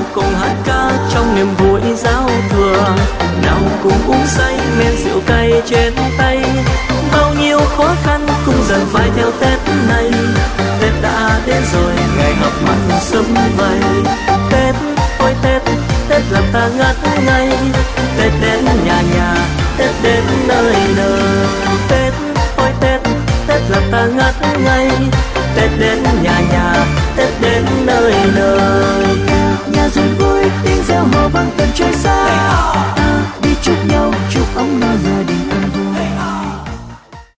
cùng hát ca trong niềm vui giao thừa. Nào cùng uống say men rượu cay trên tay, bao nhiêu khó khăn cũng dần phai theo Tết này. Tết đã đến rồi, ngày họp mặt sum vầy. Tết ôi Tết, Tết làm ta ngất ngây. Tết đến nhà nhà, Tết đến nơi nơi. Tết ôi Tết, Tết làm ta ngất ngây. Tết đến nhà nhà, Tết đến nơi nơi.